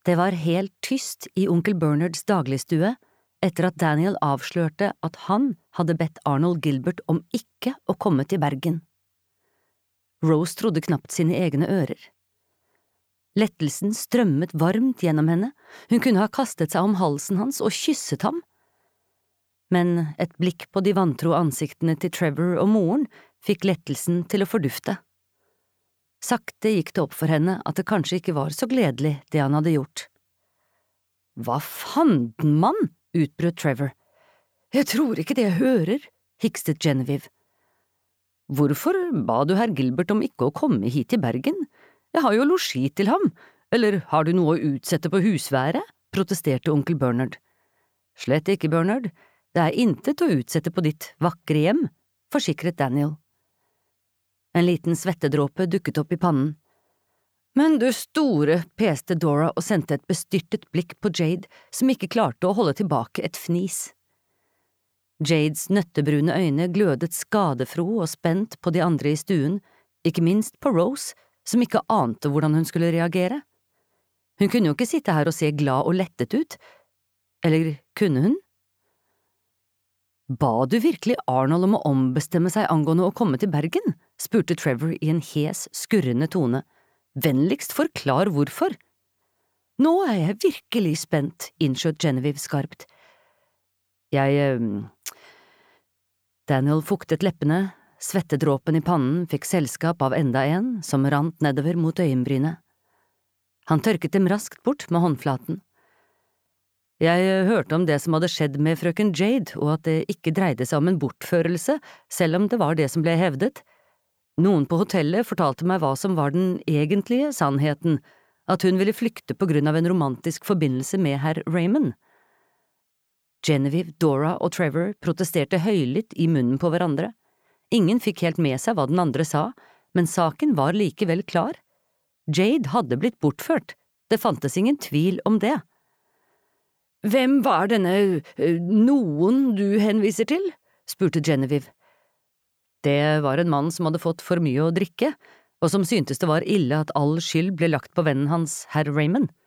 Det var helt tyst i onkel Bernards dagligstue etter at Daniel avslørte at han hadde bedt Arnold Gilbert om ikke å komme til Bergen. Rose trodde knapt sine egne ører. Lettelsen strømmet varmt gjennom henne, hun kunne ha kastet seg om halsen hans og kysset ham. Men et blikk på de vantro ansiktene til Trevor og moren fikk lettelsen til å fordufte. Sakte gikk det opp for henne at det kanskje ikke var så gledelig det han hadde gjort. «Hva fanden, mann?» utbrøt Trevor. «Jeg tror ikke det jeg hører», hikstet Genevieve. «Hvorfor ba du herr Gilbert om ikke å komme hit til Bergen? Jeg har jo losji til ham, eller har du noe å utsette på husværet?» protesterte onkel Bernard. «Slett ikke, Bernard. Det er intet å utsette på ditt vakre hjem», forsikret Daniel. En liten svettedråpe dukket opp i pannen. «Men du store», peste Dora og sendte et bestyrtet blikk på Jade, som ikke klarte å holde tilbake et fnis. Jades nøttebrune øyne glødet skadefro og spent på de andre i stuen, ikke minst på Rose, som ikke ante hvordan hun skulle reagere. Hun kunne jo ikke sitte her og se glad og lettet ut. Eller kunne hun? «Ba du virkelig Arnold om å ombestemme seg angående å komme til Bergen?» spurte Trevor i en hes, skurrende tone. «Vennligst forklar hvorfor.» «Nå er jeg virkelig spent», innskjøt Genevieve skarpt. Daniel fuktet leppene, svettedråpen i pannen fikk selskap av enda en som rant nedover mot øyenbrynet. Han tørket dem raskt bort med håndflaten. «Jeg hørte om det som hadde skjedd med frøken Jade, og at det ikke dreide seg om en bortførelse, selv om det var det som ble hevdet. Noen på hotellet fortalte meg hva som var den egentlige sannheten, at hun ville flykte på grunn av en romantisk forbindelse med herr Raymond.» Genevieve, Dora og Trevor protesterte høylytt i munnen på hverandre. Ingen fikk helt med seg hva den andre sa, men saken var likevel klar. Jade hadde blitt bortført, det fantes ingen tvil om det. «Hvem var denne noen du henviser til?» spurte Genevieve. «Det var en mann som hadde fått for mye å drikke, og som syntes det var ille at all skyld ble lagt på vennen hans, herr Raymond.»